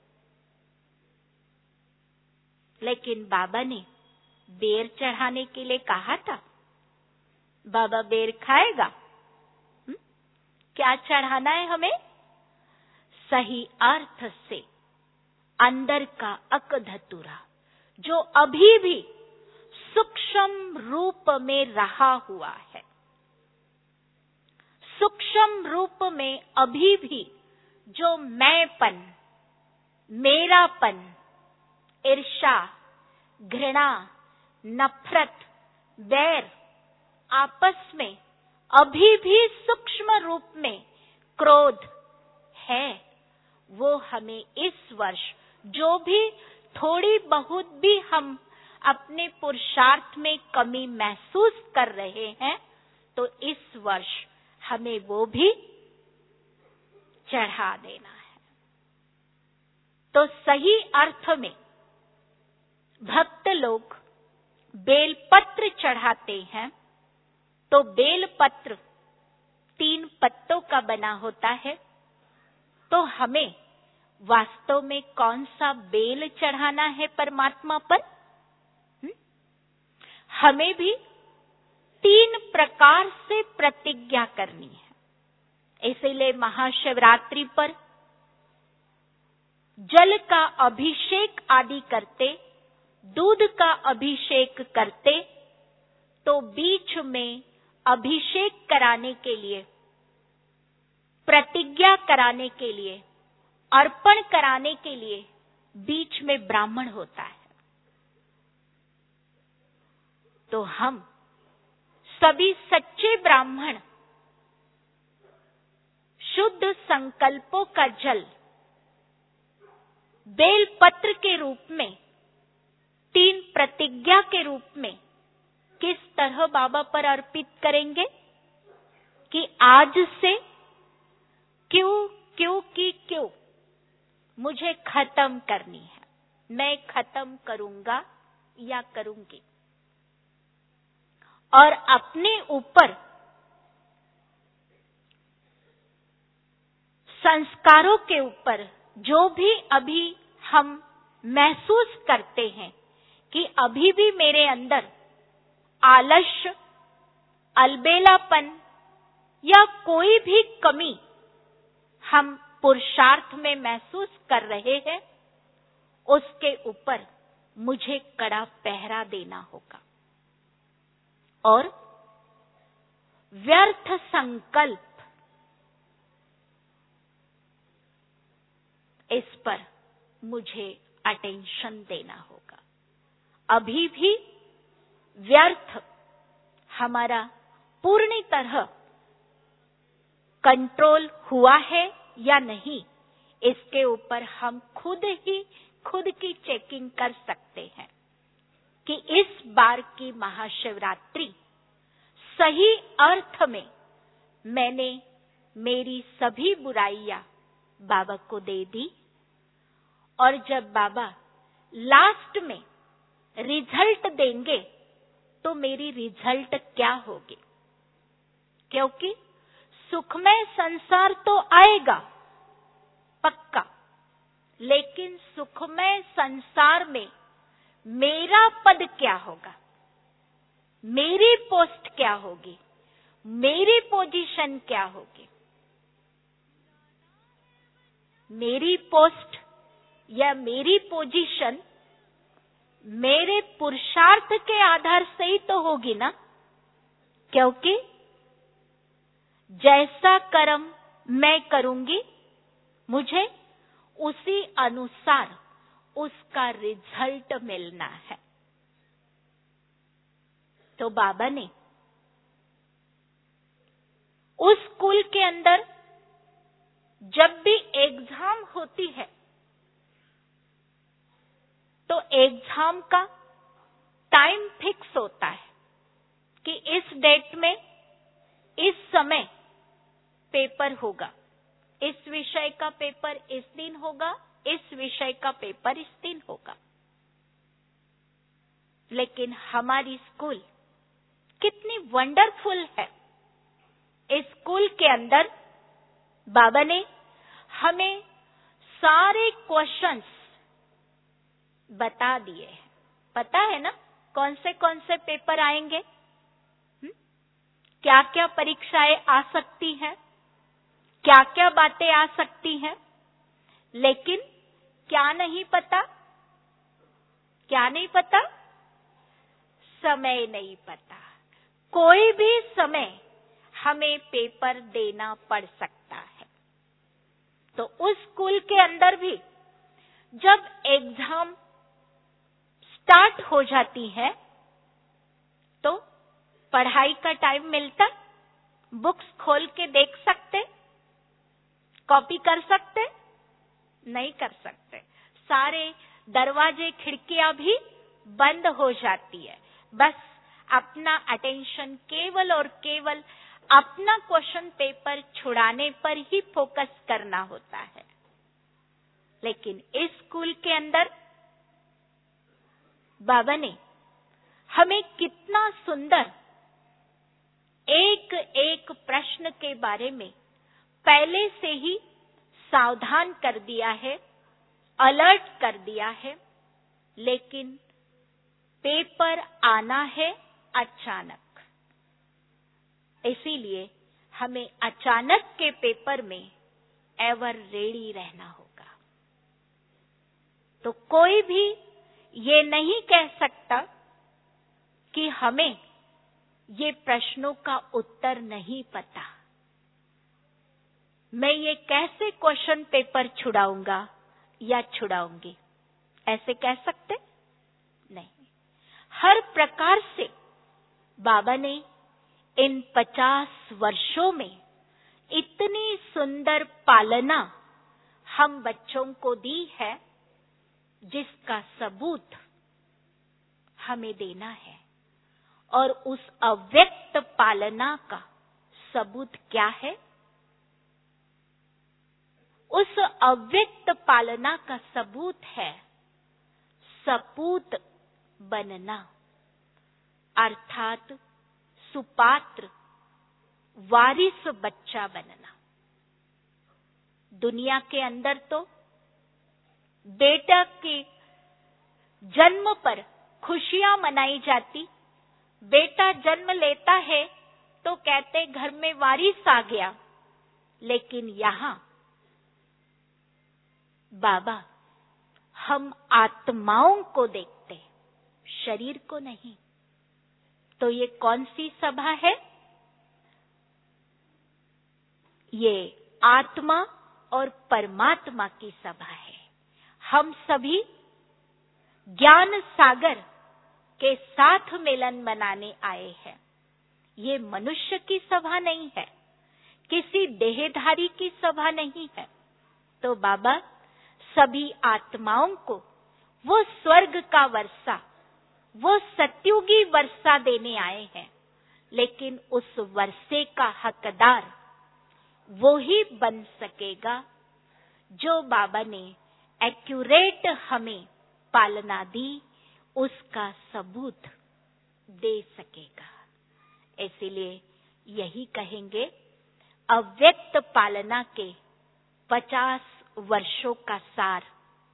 Speaker 1: लेकिन बाबा ने बेर चढ़ाने के लिए कहा था। बाबा बेर खाएगा? हुँ? क्या चढ़ाना है हमें? सही अर्थ से अंदर का अक धतूरा, जो अभी भी सूक्ष्म रूप में रहा हुआ है। सूक्ष्म रूप में अभी भी जो मैंपन, मेरापन, ईर्ष्या, घृणा, नफरत, वैर, आपस में अभी भी सूक्ष्म रूप में क्रोध है, वो हमें इस वर्ष जो भी थोड़ी बहुत भी हम अपने पुरुषार्थ में कमी महसूस कर रहे हैं, तो इस वर्ष हमें वो भी चढ़ा देना है। तो सही अर्थ में भक्त लोग बेलपत्र चढ़ाते हैं। तो बेलपत्र तीन पत्तों का बना होता है। तो हमें वास्तव में कौन सा बेल चढ़ाना है परमात्मा पर? हुँ? हमें भी तीन प्रकार से प्रतिज्ञा करनी है। इसीलिए महाशिवरात्रि पर जल का अभिषेक आदि करते, दूध का अभिषेक करते, तो बीच में अभिषेक कराने के लिए प्रतिज्ञा कराने के लिए, अर्पण कराने के लिए बीच में ब्राह्मण होता है। तो हम सभी सच्चे ब्राह्मण शुद्ध संकल्पों का जल बेलपत्र के रूप में, तीन प्रतिज्ञा के रूप में किस तरह बाबा पर अर्पित करेंगे कि आज से क्यों क्यों की क्यों मुझे खत्म करनी है, मैं खत्म करूंगा या करूंगी। और अपने ऊपर संस्कारों के ऊपर जो भी अभी हम महसूस करते हैं कि अभी भी मेरे अंदर आलस्य, अलबेलापन या कोई भी कमी हम पुरुषार्थ में महसूस कर रहे हैं, उसके ऊपर मुझे कड़ा पहरा देना होगा। और व्यर्थ संकल्प, इस पर मुझे अटेंशन देना होगा। अभी भी व्यर्थ हमारा पूर्ण तरह कंट्रोल हुआ है या नहीं, इसके ऊपर हम खुद ही खुद की चेकिंग कर सकते हैं कि इस बार की महाशिवरात्रि सही अर्थ में मैंने मेरी सभी बुराइयां बाबा को दे दी। और जब बाबा लास्ट में रिजल्ट देंगे तो मेरी रिजल्ट क्या होगी, क्योंकि सुखमय संसार तो आएगा पक्का, लेकिन सुखमय संसार में मेरा पद क्या होगा, मेरी पोस्ट क्या होगी, मेरी पोजीशन क्या होगी। मेरी पोस्ट या मेरी पोजीशन मेरे पुरुषार्थ के आधार से ही तो होगी ना, क्योंकि जैसा कर्म मैं करूंगी मुझे उसी अनुसार उसका रिजल्ट मिलना है। तो बाबा ने उस स्कूल के अंदर जब भी एग्जाम होती है तो एग्जाम का टाइम फिक्स होता है कि इस डेट में इस समय पेपर होगा, इस विषय का पेपर इस दिन होगा, इस विषय का पेपर इस दिन होगा। लेकिन हमारी स्कूल कितनी वंडरफुल है। इस स्कूल के अंदर बाबा ने हमें सारे क्वेश्चंस बता दिए हैं। पता है ना कौन से कौन से पेपर आएंगे, क्या क्या परीक्षाएं आ सकती हैं, क्या क्या बातें आ सकती हैं। लेकिन क्या नहीं पता, क्या नहीं पता, समय नहीं पता। कोई भी समय हमें पेपर देना पड़ सकता है। तो उस स्कूल के अंदर भी जब एग्जाम स्टार्ट हो जाती है तो पढ़ाई का टाइम मिलता, बुक्स खोल के देख सकते, कॉपी कर सकते, नहीं कर सकते। सारे दरवाजे खिड़कियां भी बंद हो जाती है। बस अपना अटेंशन केवल और केवल अपना क्वेश्चन पेपर छुड़ाने पर ही फोकस करना होता है। लेकिन इस स्कूल के अंदर बाबा ने हमें कितना सुंदर एक एक प्रश्न के बारे में पहले से ही सावधान कर दिया है, अलर्ट कर दिया है। लेकिन पेपर आना है अचानक, इसीलिए हमें अचानक के पेपर में एवर रेडी रहना होगा। तो कोई भी ये नहीं कह सकता कि हमें ये प्रश्नों का उत्तर नहीं पता। मैं ये कैसे क्वेश्चन पेपर छुड़ाऊंगा या छुड़ाऊंगी, ऐसे कह सकते नहीं। हर प्रकार से बाबा ने इन पचास वर्षों में इतनी सुंदर पालना हम बच्चों को दी है, जिसका सबूत हमें देना है। और उस अव्यक्त पालना का सबूत क्या है? उस अव्यक्त पालना का सबूत है सपूत बनना, अर्थात सुपात्र वारिस बच्चा बनना। दुनिया के अंदर तो बेटा के जन्म पर खुशियां मनाई जाती, बेटा जन्म लेता है तो कहते घर में वारिस आ गया। लेकिन यहां बाबा हम आत्माओं को देखते, शरीर को नहीं। तो ये कौन सी सभा है? ये आत्मा और परमात्मा की सभा है। हम सभी ज्ञान सागर के साथ मिलन मनाने आए हैं। ये मनुष्य की सभा नहीं है, किसी देहधारी की सभा नहीं है। तो बाबा सभी आत्माओं को वो स्वर्ग का वर्षा, वो सत्युगी वर्षा देने आए हैं। लेकिन उस वर्षे का हकदार वो ही बन सकेगा जो बाबा ने एक्यूरेट हमें पालना दी, उसका सबूत दे सकेगा। इसीलिए यही कहेंगे, अव्यक्त पालना के पचास वर्षों का सार।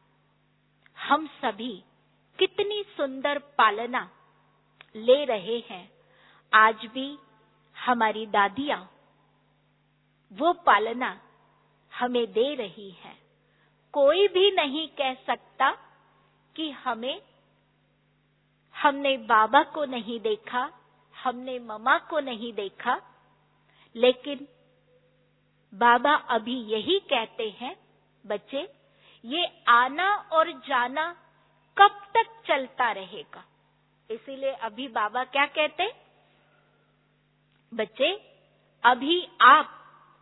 Speaker 1: हम सभी कितनी सुंदर पालना ले रहे हैं। आज भी हमारी दादियां वो पालना हमें दे रही है। कोई भी नहीं कह सकता कि हमें हमने बाबा को नहीं देखा, हमने मम्मा को नहीं देखा। लेकिन बाबा अभी यही कहते हैं, बच्चे ये आना और जाना कब तक चलता रहेगा। इसीलिए अभी बाबा क्या कहते, बच्चे अभी आप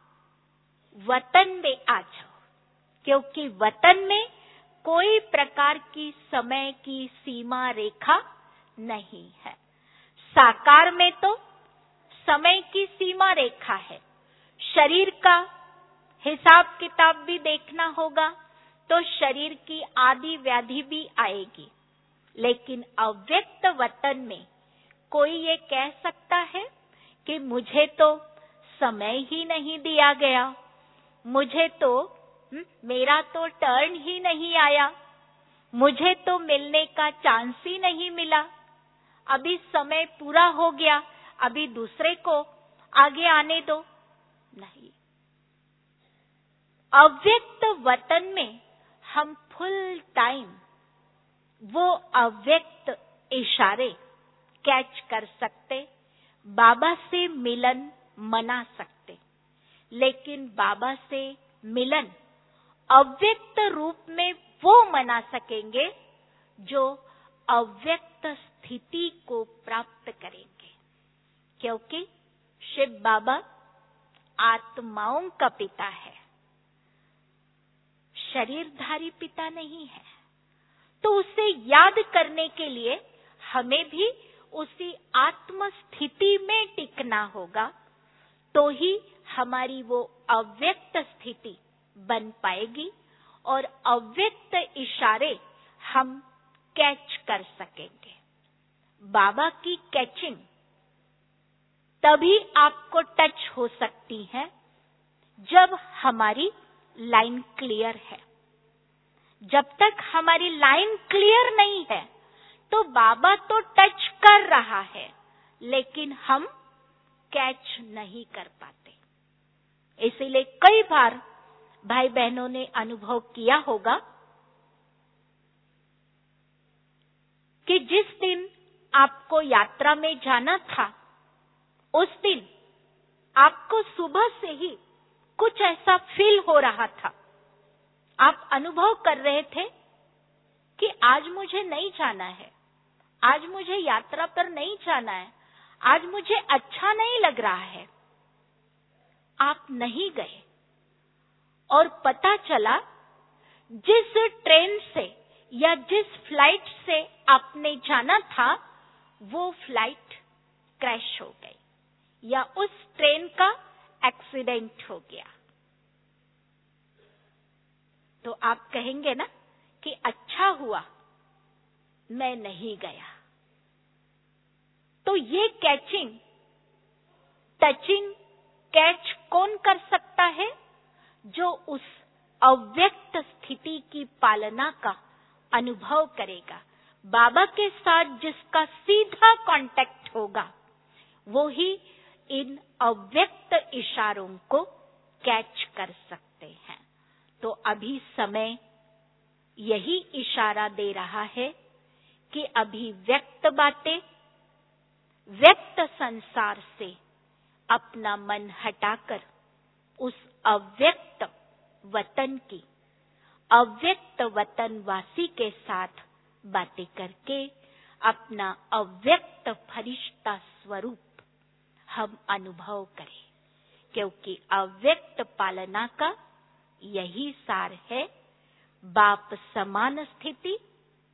Speaker 1: वतन में आ जाओ, क्योंकि वतन में कोई प्रकार की समय की सीमा रेखा नहीं है। साकार में तो समय की सीमा रेखा है। शरीर का हिसाब किताब भी देखना होगा तो शरीर की आदि व्याधि भी आएगी। लेकिन अव्यक्त वतन में कोई ये कह सकता है कि मुझे तो समय ही नहीं दिया गया, मुझे तो मेरा तो टर्न ही नहीं आया, मुझे तो मिलने का चांस ही नहीं मिला, अभी समय पूरा हो गया, अभी दूसरे को आगे आने दो। नहीं, अव्यक्त वतन में हम फुल टाइम वो अव्यक्त इशारे कैच कर सकते, बाबा से मिलन मना सकते। लेकिन बाबा से मिलन अव्यक्त रूप में वो मना सकेंगे जो अव्यक्त स्थिति को प्राप्त करेंगे। क्योंकि शिव बाबा आत्माओं का पिता है, शरीरधारी पिता नहीं है। तो उसे याद करने के लिए हमें भी उसी आत्म स्थिति में टिकना होगा, तो ही हमारी वो अव्यक्त स्थिति बन पाएगी और अव्यक्त इशारे हम कैच कर सकेंगे। बाबा की कैचिंग तभी आपको टच हो सकती है जब हमारी लाइन क्लियर है। जब तक हमारी लाइन क्लियर नहीं है तो बाबा तो टच कर रहा है, लेकिन हम कैच नहीं कर पाते। इसीलिए कई बार भाई बहनों ने अनुभव किया होगा कि जिस दिन आपको यात्रा में जाना था, उस दिन आपको सुबह से ही कुछ ऐसा फील हो रहा था, आप अनुभव कर रहे थे कि आज मुझे नहीं जाना है, आज मुझे यात्रा पर नहीं जाना है, आज मुझे अच्छा नहीं लग रहा है। आप नहीं गए और पता चला जिस ट्रेन से या जिस फ्लाइट से आपने जाना था वो फ्लाइट क्रैश हो गई या उस ट्रेन का एक्सीडेंट हो गया। तो आप कहेंगे ना कि अच्छा हुआ मैं नहीं गया। तो ये कैचिंग, टचिंग, कैच कौन कर सकता है? जो उस अव्यक्त स्थिति की पालना का अनुभव करेगा। बाबा के साथ जिसका सीधा कांटेक्ट होगा वो ही इन अव्यक्त इशारों को कैच कर सकते हैं। तो अभी समय यही इशारा दे रहा है कि अभी व्यक्त बातें, व्यक्त संसार से अपना मन हटाकर उस अव्यक्त वतन की, अव्यक्त वतनवासी के साथ बातें करके अपना अव्यक्त फरिश्ता स्वरूप हम अनुभव करें, क्योंकि अव्यक्त पालना का यही सार है। बाप समान स्थिति,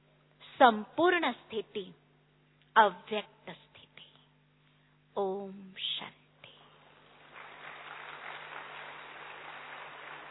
Speaker 1: संपूर्ण स्थिति, अव्यक्त स्थिति। ओम